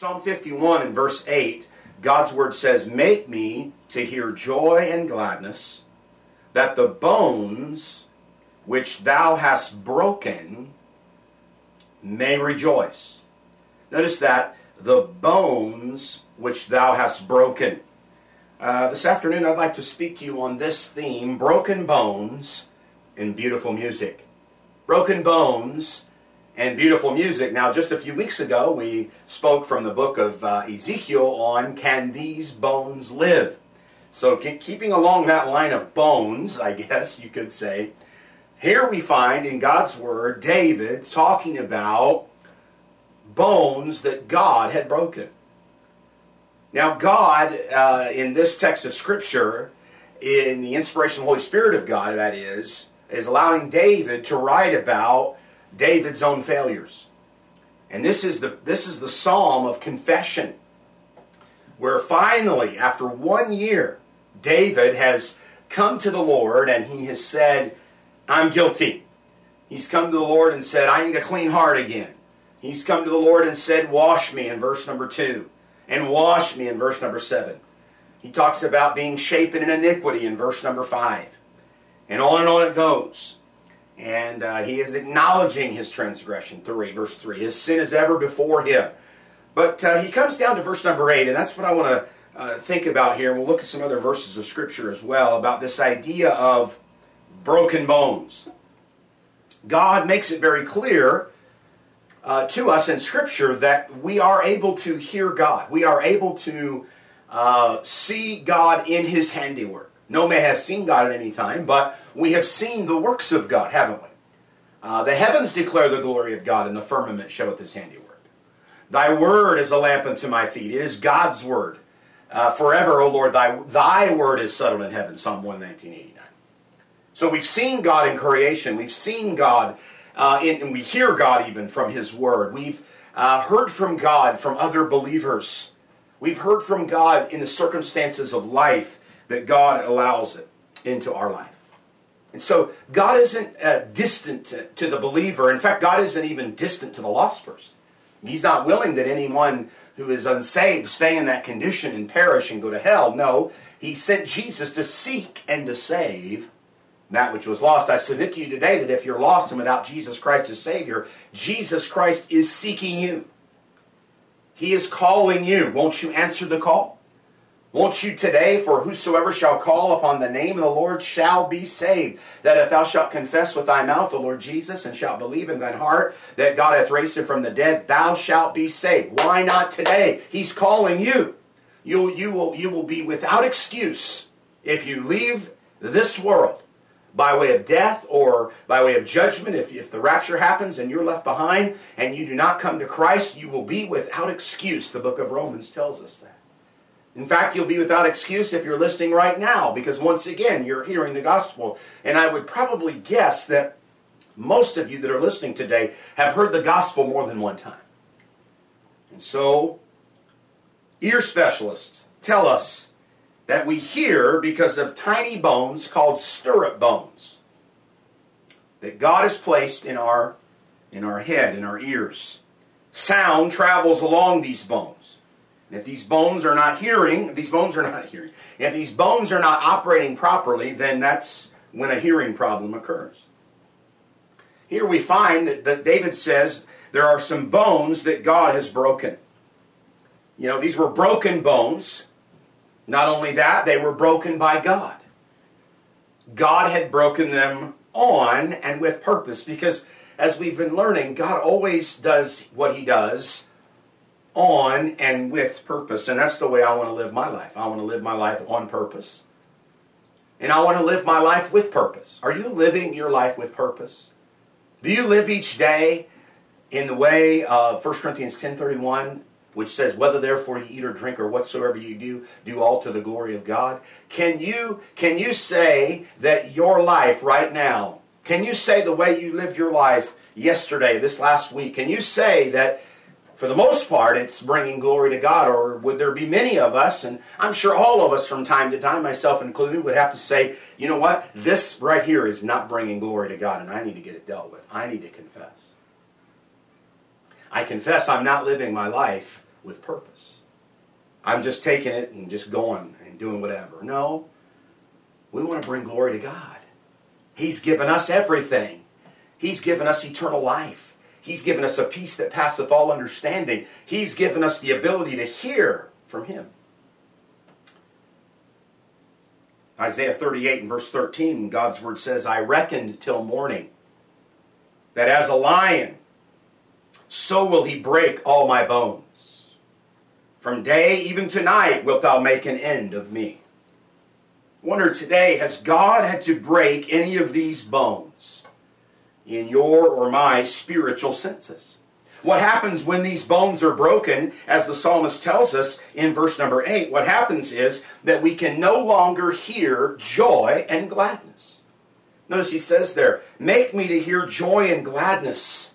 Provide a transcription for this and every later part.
Psalm 51 and verse 8, God's word says, "Make me to hear joy and gladness, that the bones which thou hast broken may rejoice." Notice that, the bones which thou hast broken. This afternoon I'd like to speak to you on this theme, broken bones and beautiful music. Broken bones and beautiful music. Now, just a few weeks ago, we spoke from the book of Ezekiel on, "Can these bones live?" So keeping along that line of bones, I guess you could say, here we find in God's Word, David talking about bones that God had broken. Now, God, in this text of Scripture, in the inspiration of the Holy Spirit of God, that is allowing David to write about David's own failures. And this is the psalm of confession, where finally, after 1 year, David has come to the Lord and he has said, "I'm guilty." He's come to the Lord and said, "I need a clean heart again." He's come to the Lord and said, "Wash me," in verse number 2, and "wash me," in verse number 7. He talks about being shapen in iniquity in verse number 5. And on it goes. And he is acknowledging his transgression, verse 3. His sin is ever before him. But he comes down to verse number 8, and that's what I want to think about here. We'll look at some other verses of Scripture as well about this idea of broken bones. God makes it very clear to us in Scripture that we are able to hear God. We are able to see God in His handiwork. No man has seen God at any time, but we have seen the works of God, haven't we? The heavens declare the glory of God, and the firmament showeth His handiwork. Thy word is a lamp unto my feet. It is God's word. Forever, O Lord, thy word is settled in heaven. Psalm 119:89. So we've seen God in creation. We've seen God, and we hear God even from His word. We've heard from God from other believers. We've heard from God in the circumstances of life that God allows it into our life. And so God isn't distant to the believer. In fact, God isn't even distant to the lost person. He's not willing that anyone who is unsaved stay in that condition and perish and go to hell. No, He sent Jesus to seek and to save that which was lost. I submit to you today that if you're lost and without Jesus Christ as Savior, Jesus Christ is seeking you. He is calling you. Won't you answer the call? Won't you today, for whosoever shall call upon the name of the Lord shall be saved. That if thou shalt confess with thy mouth the Lord Jesus, and shalt believe in thine heart that God hath raised him from the dead, thou shalt be saved. Why not today? He's calling you. You will be without excuse if you leave this world by way of death or by way of judgment. If the rapture happens and you're left behind and you do not come to Christ, you will be without excuse. The book of Romans tells us that. In fact, you'll be without excuse if you're listening right now, because once again, you're hearing the gospel. And I would probably guess that most of you that are listening today have heard the gospel more than one time. And so, ear specialists tell us that we hear because of tiny bones called stirrup bones that God has placed in our head, in our ears. Sound travels along these bones. And if these bones are not hearing, if these bones are not operating properly, then that's when a hearing problem occurs. Here we find that David says there are some bones that God has broken. You know, these were broken bones. Not only that, they were broken by God. God had broken them on and with purpose, because as we've been learning, God always does what He does on and with purpose. And that's the way I want to live my life. I want to live my life on purpose. And I want to live my life with purpose. Are you living your life with purpose? Do you live each day in the way of 1 Corinthians 10:31, which says, "Whether therefore you eat or drink or whatsoever you do all to the glory of God"? Can you say that your life right now, can you say the way you lived your life yesterday, this last week, can you say that for the most part, it's bringing glory to God? Or would there be many of us, and I'm sure all of us from time to time, myself included, would have to say, you know what, this right here is not bringing glory to God, and I need to get it dealt with. I need to confess. I confess I'm not living my life with purpose. I'm just taking it and just going and doing whatever. No, we want to bring glory to God. He's given us everything. He's given us eternal life. He's given us a peace that passeth all understanding. He's given us the ability to hear from Him. Isaiah 38 and verse 13, God's word says, I reckoned till morning, that as a lion, so will He break all my bones. From day even to night wilt thou make an end of me. I wonder today, has God had to break any of these bones in your or my spiritual senses? What happens when these bones are broken, as the psalmist tells us in verse number 8, what happens is that we can no longer hear joy and gladness. Notice he says there, make me to hear joy and gladness.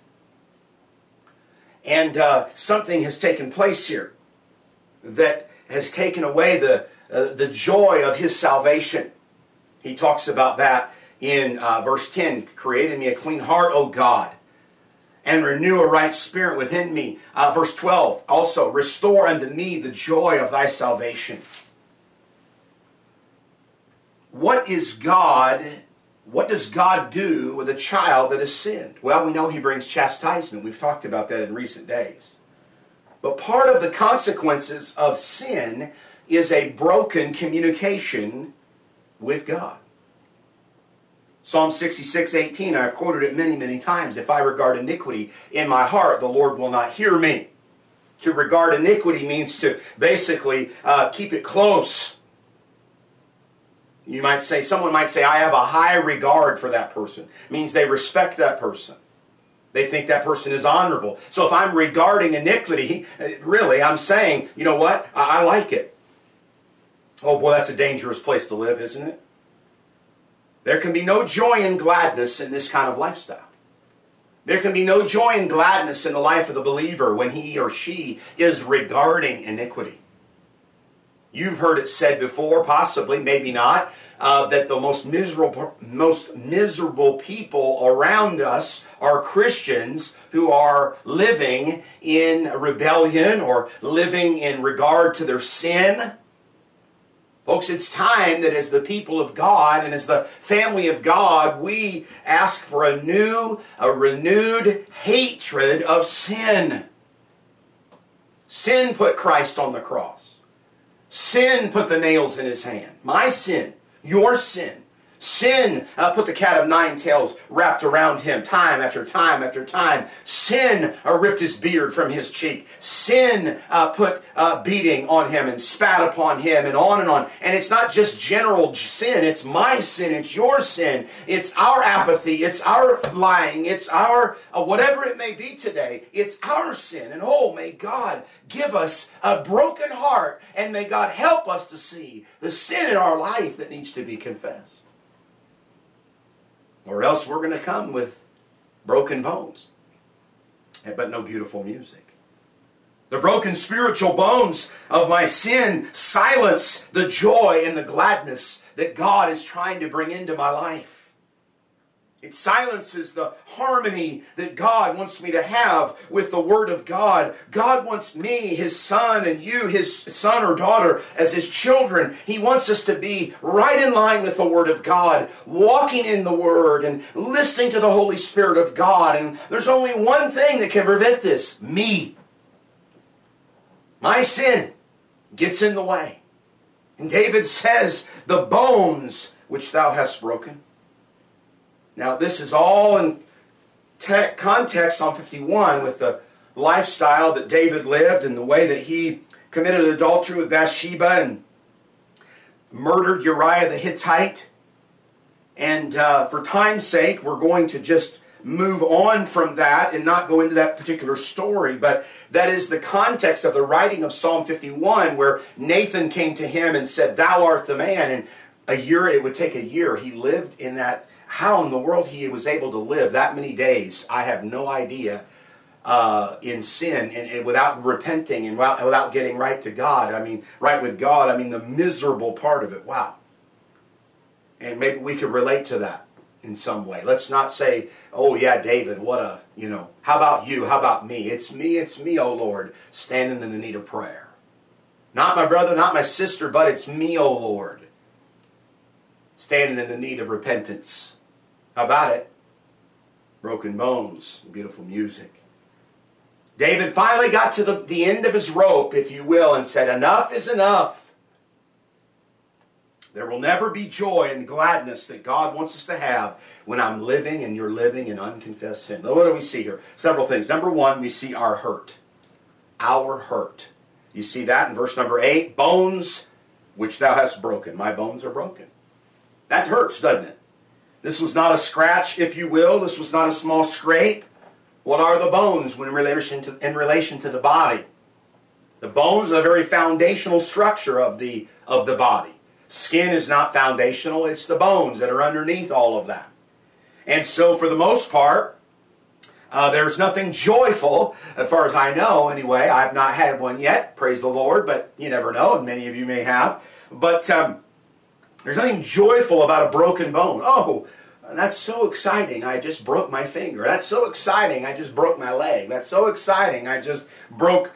And something has taken place here that has taken away the joy of His salvation. He talks about that in verse 10, create in me a clean heart, O God, and renew a right spirit within me. Verse 12, also, restore unto me the joy of thy salvation. What does God do with a child that has sinned? Well, we know He brings chastisement. We've talked about that in recent days. But part of the consequences of sin is a broken communication with God. Psalm 66:18, I've quoted it many, many times. If I regard iniquity in my heart, the Lord will not hear me. To regard iniquity means to basically keep it close. Someone might say, I have a high regard for that person. It means they respect that person. They think that person is honorable. So if I'm regarding iniquity, really, I'm saying, you know what? I like it. Oh boy, that's a dangerous place to live, isn't it? There can be no joy and gladness in this kind of lifestyle. There can be no joy and gladness in the life of the believer when he or she is regarding iniquity. You've heard it said before, possibly, maybe not, that the most miserable people around us are Christians who are living in rebellion or living in regard to their sin. Folks, it's time that as the people of God and as the family of God, we ask for a renewed hatred of sin. Sin put Christ on the cross. Sin put the nails in His hand. My sin, your sin. Sin put the cat of nine tails wrapped around Him time after time after time. Sin ripped His beard from His cheek. Sin put beating on Him and spat upon Him and on and on. And it's not just general sin. It's my sin. It's your sin. It's our apathy. It's our lying. It's our whatever it may be today. It's our sin. And oh, may God give us a broken heart, and may God help us to see the sin in our life that needs to be confessed. Or else we're going to come with broken bones, but no beautiful music. The broken spiritual bones of my sin silence the joy and the gladness that God is trying to bring into my life. It silences the harmony that God wants me to have with the Word of God. God wants me, His son, and you, His son or daughter, as His children. He wants us to be right in line with the Word of God, walking in the Word and listening to the Holy Spirit of God. And there's only one thing that can prevent this: me. My sin gets in the way. And David says, the bones which thou hast broken. Now, this is all in context, Psalm 51, with the lifestyle that David lived and the way that he committed adultery with Bathsheba and murdered Uriah the Hittite. And for time's sake, we're going to just move on from that and not go into that particular story. But that is the context of the writing of Psalm 51, where Nathan came to him and said, "Thou art the man." And it would take a year. He lived in that. How in the world he was able to live that many days, I have no idea, in sin and without repenting and without getting right to God. Right with God. The miserable part of it. Wow. And maybe we could relate to that in some way. Let's not say, oh yeah, David, what a, how about you? How about me? It's me, oh Lord, standing in the need of prayer. Not my brother, not my sister, but it's me, oh Lord, standing in the need of repentance. How about it? Broken bones, beautiful music. David finally got to the end of his rope, if you will, and said, enough is enough. There will never be joy and gladness that God wants us to have when I'm living and you're living in unconfessed sin. Now, what do we see here? Several things. Number one, we see our hurt. Our hurt. You see that in verse number 8. Bones which thou hast broken. My bones are broken. That hurts, doesn't it? This was not a scratch, if you will. This was not a small scrape. What are the bones in relation to the body? The bones are the very foundational structure of the body. Skin is not foundational. It's the bones that are underneath all of that. And so for the most part, there's nothing joyful, as far as I know anyway. I've not had one yet, praise the Lord, but you never know, and many of you may have. But there's nothing joyful about a broken bone. Oh, that's so exciting, I just broke my finger. That's so exciting, I just broke my leg. That's so exciting, I just broke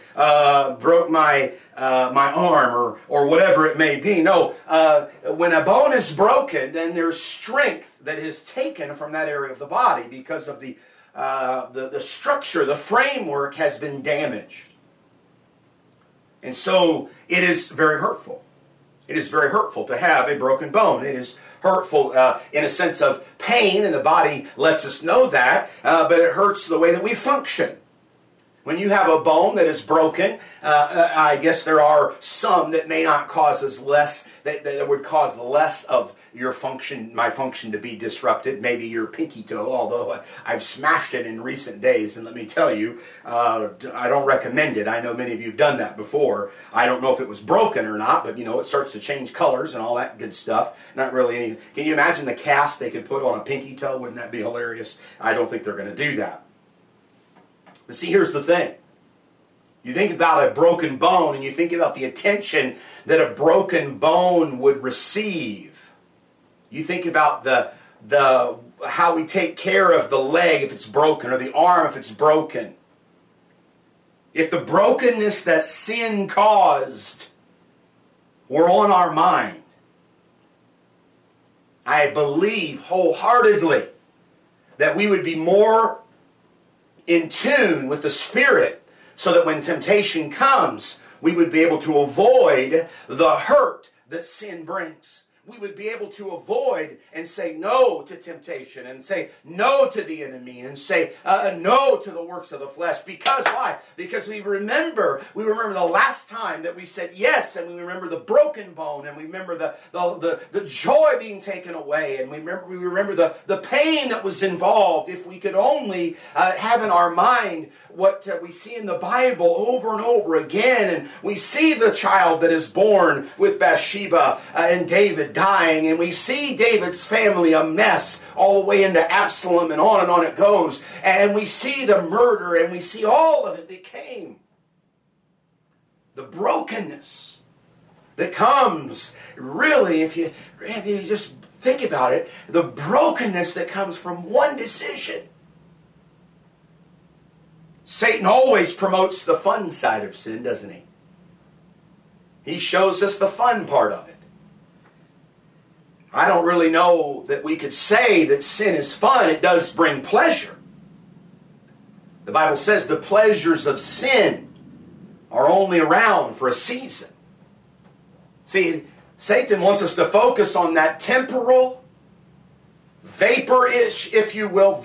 my arm or whatever it may be. No, when a bone is broken, then there's strength that is taken from that area of the body because of the structure, the framework has been damaged. And so it is very hurtful. It is very hurtful to have a broken bone. It is hurtful in a sense of pain, and the body lets us know that, but it hurts the way that we function. When you have a bone that is broken, I guess there are some that may not cause us less, that would cause less of your function, my function to be disrupted. Maybe your pinky toe, although I've smashed it in recent days, and let me tell you, I don't recommend it. I know many of you have done that before. I don't know if it was broken or not, but it starts to change colors and all that good stuff. Not really any. Can you imagine the cast they could put on a pinky toe? Wouldn't that be hilarious? I don't think they're going to do that. But see, here's the thing. You think about a broken bone, and you think about the attention that a broken bone would receive. You think about the how we take care of the leg if it's broken, or the arm if it's broken. If the brokenness that sin caused were on our mind, I believe wholeheartedly that we would be more in tune with the Spirit, so that when temptation comes, we would be able to avoid the hurt that sin brings. We would be able to avoid and say no to temptation, and say no to the enemy, and say no to the works of the flesh. Because why? Because we remember the last time that we said yes, and we remember the broken bone, and we remember the joy being taken away, and we remember the pain that was involved. If we could only have in our mind what we see in the Bible over and over again, and we see the child that is born with Bathsheba and David dying, and we see David's family a mess all the way into Absalom, and on it goes, and we see the murder, and we see all of it that came. The brokenness that comes, really, if you just think about it, the brokenness that comes from one decision. Satan always promotes the fun side of sin, doesn't he? He shows us the fun part of it. I don't really know that we could say that sin is fun. It does bring pleasure. The Bible says the pleasures of sin are only around for a season. See, Satan wants us to focus on that temporal, vaporish, if you will,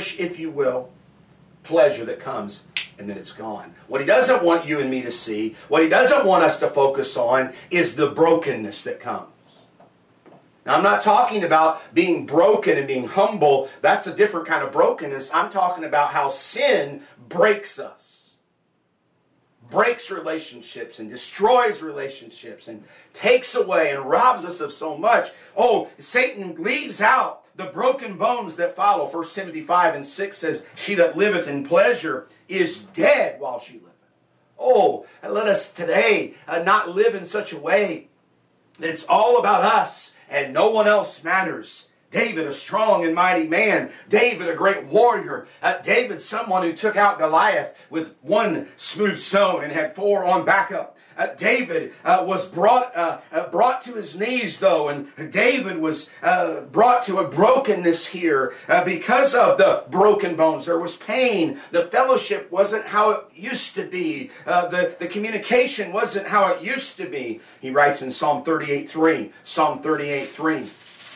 pleasure that comes and then it's gone. What he doesn't want you and me to see, what he doesn't want us to focus on, is the brokenness that comes. Now, I'm not talking about being broken and being humble. That's a different kind of brokenness. I'm talking about how sin breaks us. Breaks relationships and destroys relationships and takes away and robs us of so much. Oh, Satan leaves out the broken bones that follow. 1 Timothy 5:6 says, she that liveth in pleasure is dead while she liveth. Oh, let us today not live in such a way that it's all about us and no one else matters. David, a strong and mighty man. David, a great warrior. David, someone who took out Goliath with one smooth stone and had 4 on backup. David was brought to his knees, though, and David was brought to a brokenness here because of the broken bones. There was pain. The fellowship wasn't how it used to be. The communication wasn't how it used to be. He writes in Psalm 38:3. Psalm 38:3.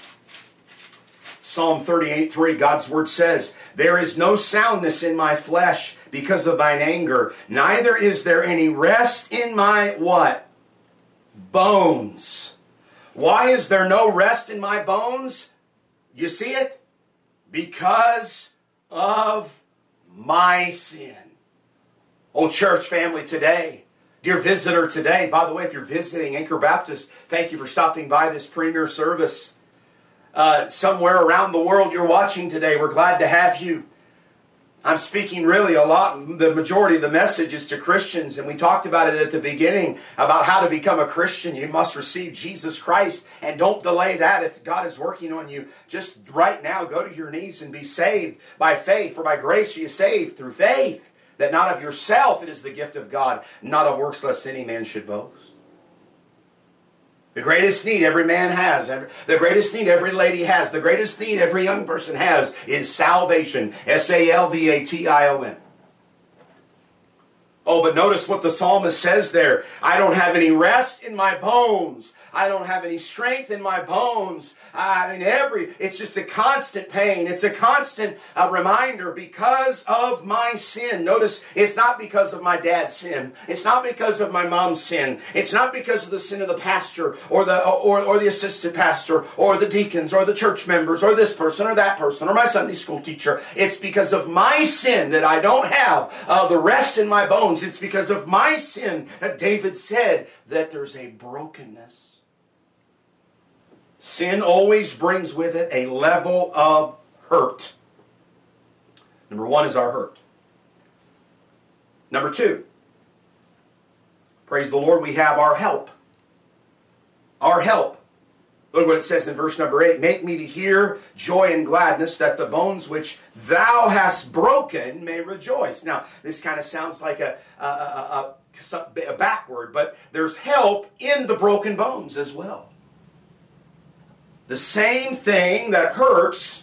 Psalm 38:3, God's word says, "There is no soundness in my flesh because of thine anger, neither is there any rest in my" what? Bones. Why is there no rest in my bones? You see it? Because of my sin. Oh, church family today, dear visitor today, by the way, if you're visiting Anchor Baptist, thank you for stopping by this premier service. Somewhere around the world you're watching today, we're glad to have you. I'm speaking really a lot, the majority of the message is to Christians, and we talked about it at the beginning, about how to become a Christian. You must receive Jesus Christ, and don't delay that. If God is working on you, just right now go to your knees and be saved by faith, for by grace are you saved through faith, that not of yourself, it is the gift of God, not of works, lest any man should boast. The greatest need every man has, the greatest need every lady has, the greatest need every young person has is salvation. S-A-L-V-A-T-I-O-N. Oh, but notice what the psalmist says there. I don't have any rest in my bones. I don't have any strength in my bones. It's just a constant pain. It's a constant reminder because of my sin. Notice, it's not because of my dad's sin. It's not because of my mom's sin. It's not because of the sin of the pastor or the assistant pastor or the deacons or the church members or this person or that person or my Sunday school teacher. It's because of my sin that I don't have the rest in my bones. It's because of my sin that David said that there's a brokenness. Sin always brings with it a level of hurt. Number 1 is our hurt. Number 2, praise the Lord, we have our help. Our help. Look what it says in verse number 8. Make me to hear joy and gladness, that the bones which thou hast broken may rejoice. Now, this kind of sounds like a backward, but there's help in the broken bones as well. The same thing that hurts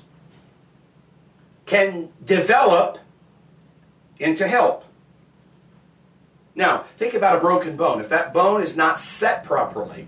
can develop into help. Now, think about a broken bone. If that bone is not set properly,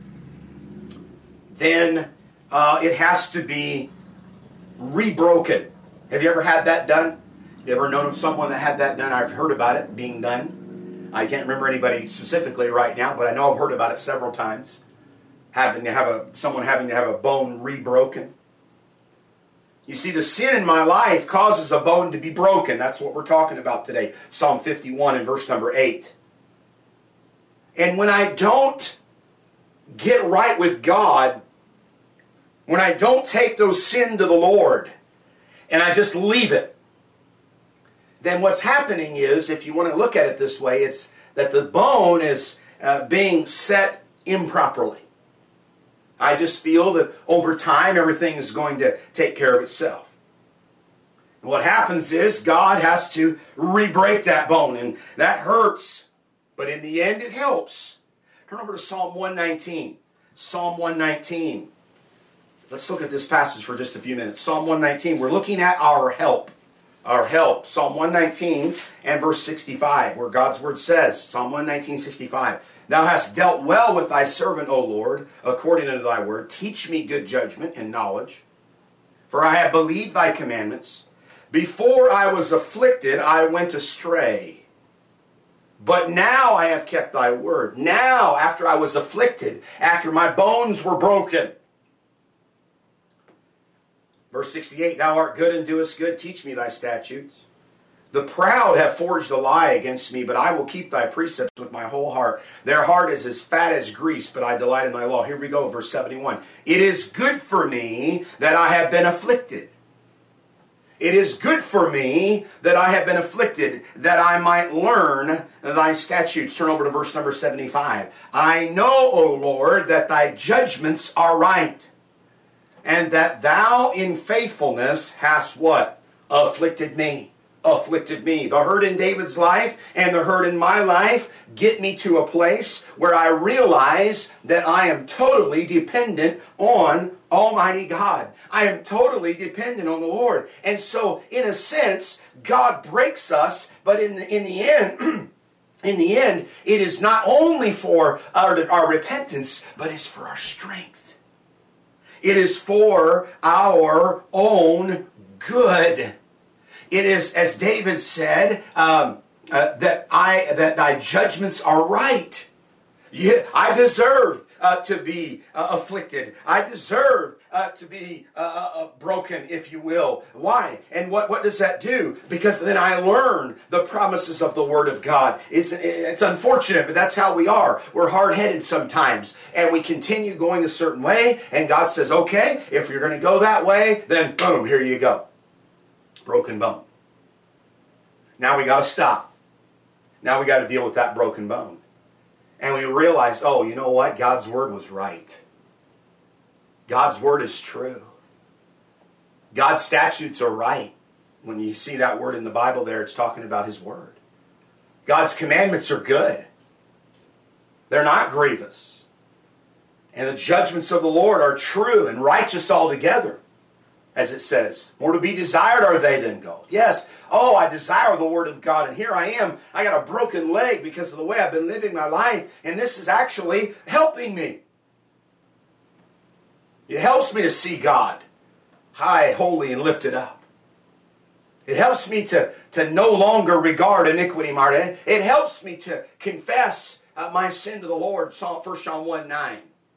then it has to be rebroken. Have you ever had that done? You ever known of someone that had that done? I've heard about it being done. I can't remember anybody specifically right now, but I know I've heard about it several times. Someone having to have a bone rebroken. You see, the sin in my life causes a bone to be broken. That's what we're talking about today. Psalm 51 and verse number 8. And when I don't get right with God, when I don't take those sin to the Lord, and I just leave it, then what's happening is, if you want to look at it this way, it's that the bone is being set improperly. I just feel that over time everything is going to take care of itself. And what happens is God has to re-break that bone, and that hurts, but in the end it helps. Turn over to Psalm 119. Psalm 119. Let's look at this passage for just a few minutes. Psalm 119. We're looking at our help. Our help. Psalm 119 and verse 65, where God's word says, Psalm 119, 65, Thou hast dealt well with thy servant, O Lord, according unto thy word. Teach me good judgment and knowledge. For I have believed thy commandments. Before I was afflicted, I went astray. But now I have kept thy word. Now, after I was afflicted, after my bones were broken. Verse 68, Thou art good and doest good. Teach me thy statutes. The proud have forged a lie against me, but I will keep thy precepts with my whole heart. Their heart is as fat as grease, but I delight in thy law. Here we go, verse 71. It is good for me that I have been afflicted. It is good for me that I have been afflicted, that I might learn thy statutes. Turn over to verse number 75. I know, O Lord, that thy judgments are right. And that thou in faithfulness hast what? Afflicted me. Afflicted me. The hurt in David's life and the hurt in my life get me to a place where I realize that I am totally dependent on Almighty God. I am totally dependent on the Lord. And so, in a sense, God breaks us, but in the end, in the end, it is not only for our repentance, but it's for our strength. It is for our own good. It is, as David said, that thy judgments are right. Yeah, I deserve to be afflicted. I deserve to be broken, if you will. Why? And what does that do? Because then I learn the promises of the Word of God. It's unfortunate, but that's how we are. We're hard-headed sometimes. And we continue going a certain way, and God says, okay, if you're going to go that way, then boom, here you go. Broken bone. Now we got to stop. Now we got to deal with that broken bone. And we realize, oh, you know what? God's Word was right. God's Word is true. God's statutes are right. When you see that word in the Bible there, it's talking about His Word. God's commandments are good. They're not grievous. And the judgments of the Lord are true and righteous altogether. As it says, more to be desired are they than gold. Yes, oh, I desire the Word of God, and here I am. I got a broken leg because of the way I've been living my life, and this is actually helping me. It helps me to see God high, holy, and lifted up. It helps me to no longer regard iniquity, Marta. It helps me to confess my sin to the Lord, 1 John 1:9.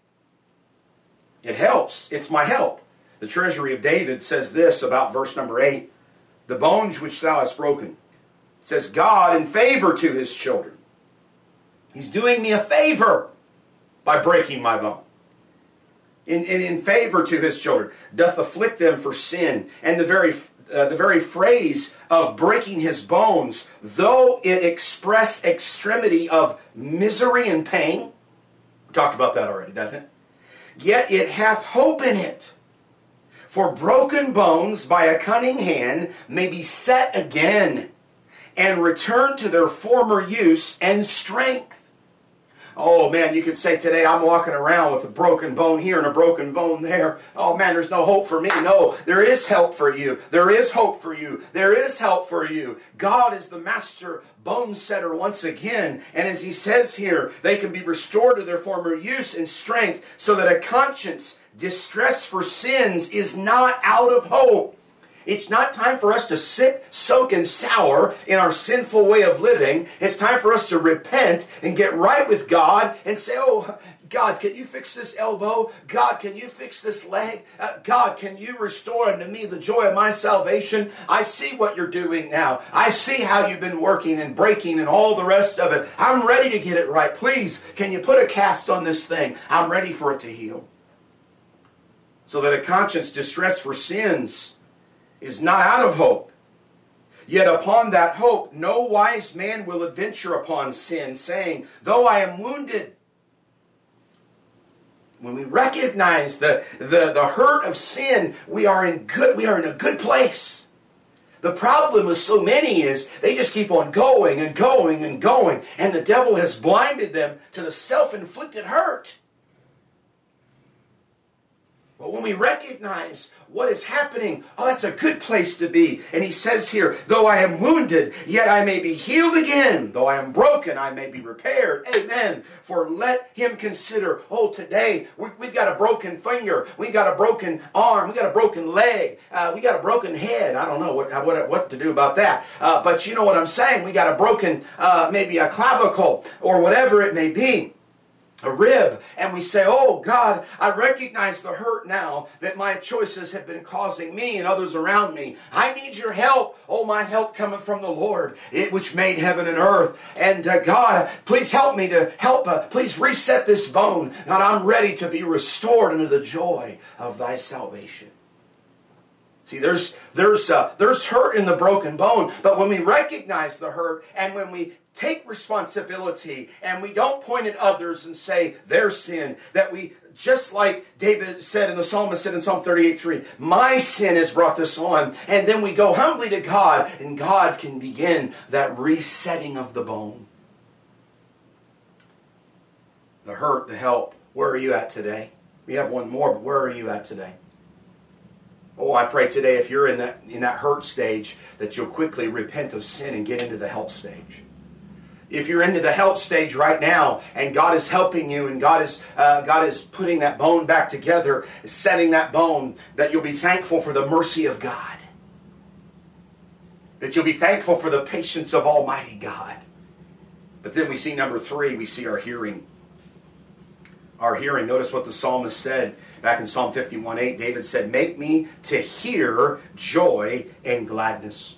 It helps. It's my help. The Treasury of David says this about verse number 8. The bones which thou hast broken. It says God in favor to His children. He's doing me a favor by breaking my bone. In favor to His children. Doth afflict them for sin. And the very phrase of breaking His bones, though it express extremity of misery and pain. We talked about that already, doesn't it? Yet it hath hope in it. For broken bones by a cunning hand may be set again and return to their former use and strength. Oh man, you could say today I'm walking around with a broken bone here and a broken bone there. Oh man, there's no hope for me. No, there is help for you. There is hope for you. There is help for you. God is the master bone setter once again. And as He says here, they can be restored to their former use and strength so that a conscience distress for sins is not out of hope. It's not time for us to sit, soak, and sour in our sinful way of living. It's time for us to repent and get right with God and say, oh, God, can you fix this elbow? God, can you fix this leg? God, can you restore unto me the joy of my salvation? I see what you're doing now. I see how you've been working and breaking and all the rest of it. I'm ready to get it right. Please, can you put a cast on this thing? I'm ready for it to heal. So that a conscience distressed for sins is not out of hope. Yet upon that hope no wise man will adventure upon sin, saying, though I am wounded. When we recognize the hurt of sin, we are in a good place. The problem with so many is they just keep on going and going and going, and the devil has blinded them to the self-inflicted hurt. But when we recognize what is happening, oh, that's a good place to be. And He says here, though I am wounded, yet I may be healed again. Though I am broken, I may be repaired. Amen. For let him consider, oh, today we've got a broken finger. We've got a broken arm. We've got a broken leg. We got a broken head. I don't know what to do about that. But you know what I'm saying. We got a broken, maybe a clavicle or whatever it may be. A rib, and we say, oh God, I recognize the hurt now that my choices have been causing me and others around me. I need your help. Oh, my help cometh from the Lord, which made heaven and earth. And God, please help me to please reset this bone. God, I'm ready to be restored into the joy of thy salvation. See, there's hurt in the broken bone, but when we recognize the hurt and when we take responsibility and we don't point at others and say their sin, that we, just like David said and the psalmist said in Psalm 38:3, my sin has brought this on, and then we go humbly to God, and God can begin that resetting of the bone. The hurt, the help, where are you at today? We have one more, but where are you at today? Oh, I pray today, if you're in that hurt stage, that you'll quickly repent of sin and get into the help stage. If you're into the help stage right now, and God is helping you, and God is putting that bone back together, setting that bone, that you'll be thankful for the mercy of God. That you'll be thankful for the patience of Almighty God. But then we see number 3, we see our hearing. Our hearing. Notice what the psalmist said back in Psalm 51:8. David said, make me to hear joy and gladness.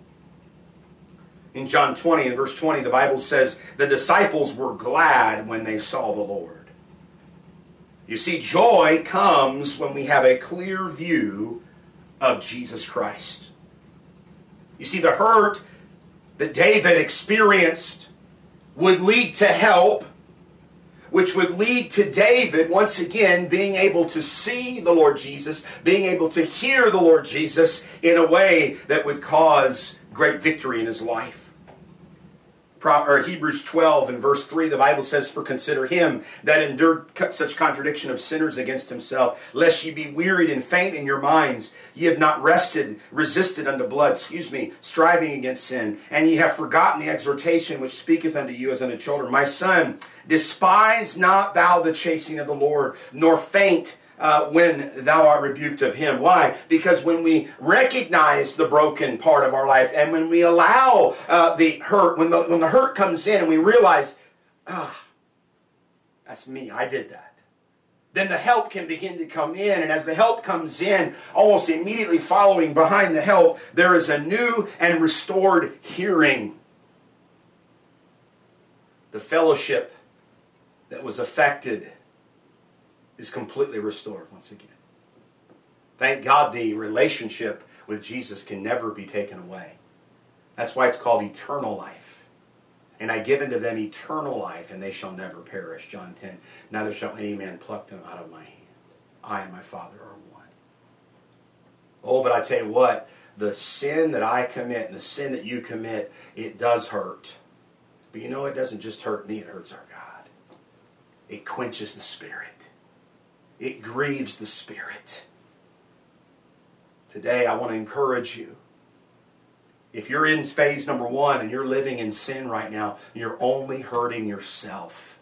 In John 20 and verse 20, the Bible says, the disciples were glad when they saw the Lord. You see, joy comes when we have a clear view of Jesus Christ. You see, the hurt that David experienced would lead to help, which would lead to David, once again, being able to see the Lord Jesus, being able to hear the Lord Jesus in a way that would cause great victory in his life. Hebrews 12 and verse 3, the Bible says, for consider him that endured such contradiction of sinners against himself, lest ye be wearied and faint in your minds. Ye have not resisted unto blood, striving against sin. And ye have forgotten the exhortation which speaketh unto you as unto children. My son, despise not thou the chastening of the Lord, nor faint when thou art rebuked of him. Why? Because when we recognize the broken part of our life, and when we allow the hurt, when the hurt comes in and we realize, that's me, I did that, then the help can begin to come in. And as the help comes in, almost immediately following behind the help, there is a new and restored hearing. The fellowship that was affected is completely restored once again. Thank God the relationship with Jesus can never be taken away. That's why it's called eternal life. And I give unto them eternal life, and they shall never perish. John 10, neither shall any man pluck them out of my hand. I and my Father are one. Oh, but I tell you what, the sin that I commit and the sin that you commit, it does hurt. But you know, it doesn't just hurt me, it hurts our God. It quenches the Spirit. It grieves the Spirit. Today, I want to encourage you. If you're in phase number 1 and you're living in sin right now, you're only hurting yourself.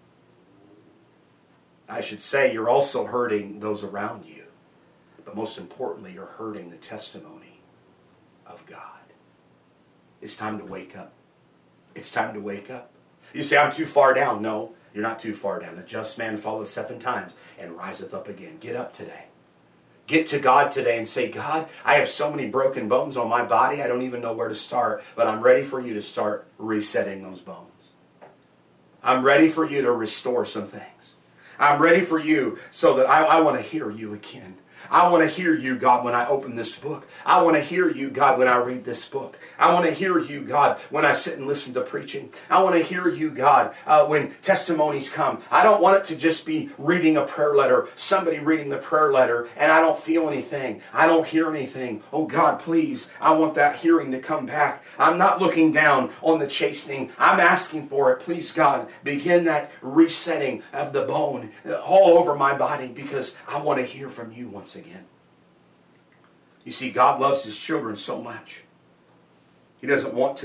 I should say you're also hurting those around you. But most importantly, you're hurting the testimony of God. It's time to wake up. It's time to wake up. You say, I'm too far down. No. You're not too far down. The just man falleth 7 times and riseth up again. Get up today. Get to God today and say, God, I have so many broken bones on my body, I don't even know where to start, but I'm ready for you to start resetting those bones. I'm ready for you to restore some things. I'm ready for you so that I want to hear you again. I want to hear you, God, when I open this book. I want to hear you, God, when I read this book. I want to hear you, God, when I sit and listen to preaching. I want to hear you, God, when testimonies come. I don't want it to just be reading a prayer letter, somebody reading the prayer letter, and I don't feel anything. I don't hear anything. Oh, God, please, I want that hearing to come back. I'm not looking down on the chastening. I'm asking for it. Please, God, begin that resetting of the bone all over my body, because I want to hear from you once again. You see, God loves His children so much. He doesn't want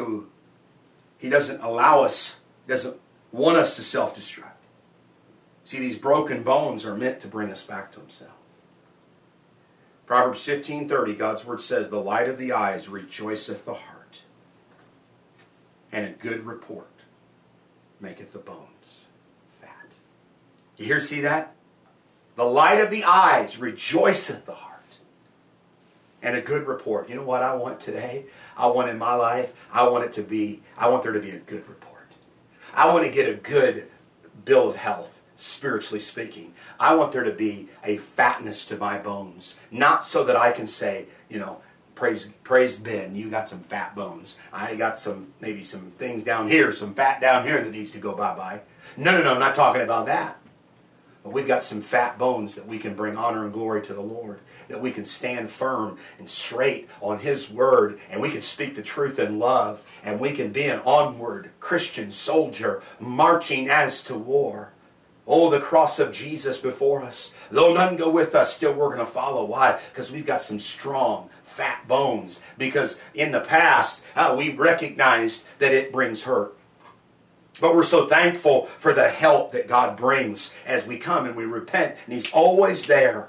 us to self-destruct. See, these broken bones are meant to bring us back to Himself. Proverbs 15:30, God's Word says, the light of the eyes rejoiceth the heart, and a good report maketh the bones fat. You see that? The light of the eyes rejoiceth the heart, and a good report. You know what I want today? I want in my life, I want there to be a good report. I want to get a good bill of health, spiritually speaking. I want there to be a fatness to my bones. Not so that I can say, Praise Ben. You got some fat bones. I got maybe some things down here, some fat down here that needs to go bye-bye. No, I'm not talking about that. But we've got some fat bones that we can bring honor and glory to the Lord, that we can stand firm and straight on His Word, and we can speak the truth in love, and we can be an onward Christian soldier marching as to war. Oh, the cross of Jesus before us. Though none go with us, still we're going to follow. Why? Because we've got some strong, fat bones. Because in the past, we've recognized that it brings hurt. But we're so thankful for the help that God brings as we come and we repent. And He's always there.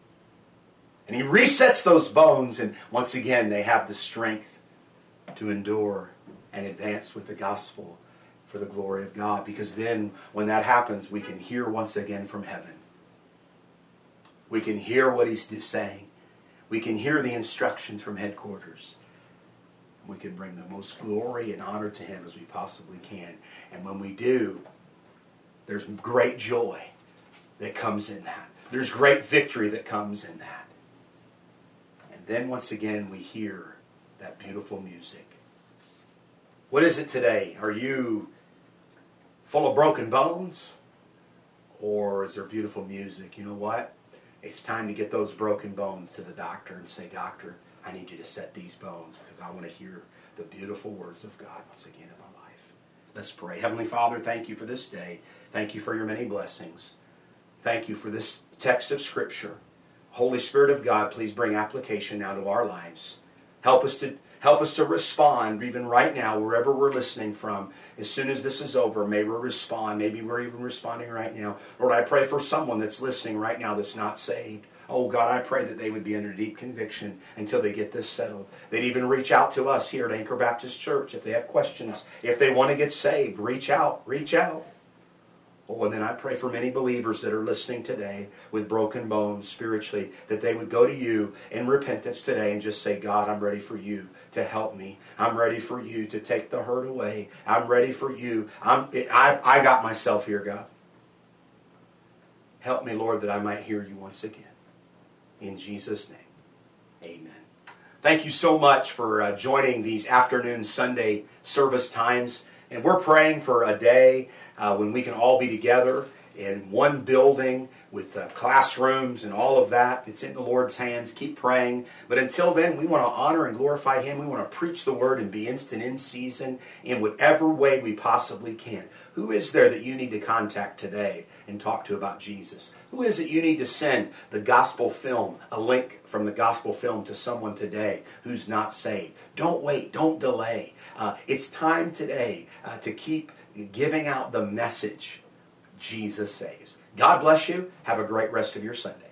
And He resets those bones. And once again, they have the strength to endure and advance with the gospel for the glory of God. Because then, when that happens, we can hear once again from heaven. We can hear what He's saying. We can hear the instructions from headquarters. We can bring the most glory and honor to Him as we possibly can. And when we do, there's great joy that comes in that. There's great victory that comes in that. And then once again, we hear that beautiful music. What is it today? Are you full of broken bones? Or is there beautiful music? You know what? It's time to get those broken bones to the doctor and say, Doctor, I need you to set these bones because I want to hear the beautiful words of God once again in my life. Let's pray. Heavenly Father, thank you for this day. Thank you for your many blessings. Thank you for this text of Scripture. Holy Spirit of God, please bring application now to our lives. Help us to respond even right now, wherever we're listening from. As soon as this is over, may we respond. Maybe we're even responding right now. Lord, I pray for someone that's listening right now that's not saved. Oh, God, I pray that they would be under deep conviction until they get this settled. They'd even reach out to us here at Anchor Baptist Church if they have questions. If they want to get saved, reach out. Reach out. Oh, and then I pray for many believers that are listening today with broken bones spiritually, that they would go to you in repentance today and just say, God, I'm ready for you to help me. I'm ready for you to take the hurt away. I'm ready for you. I got myself here, God. Help me, Lord, that I might hear you once again. In Jesus' name, amen. Thank you so much for joining these afternoon Sunday service times. And we're praying for a day when we can all be together in one building with classrooms and all of that. It's in the Lord's hands. Keep praying. But until then, we want to honor and glorify Him. We want to preach the Word and be instant in season in whatever way we possibly can. Who is there that you need to contact today and talk to about Jesus? Who is it you need to send the gospel film, a link from the gospel film to someone today who's not saved? Don't wait. Don't delay. It's time today to keep giving out the message, Jesus saves. God bless you. Have a great rest of your Sunday.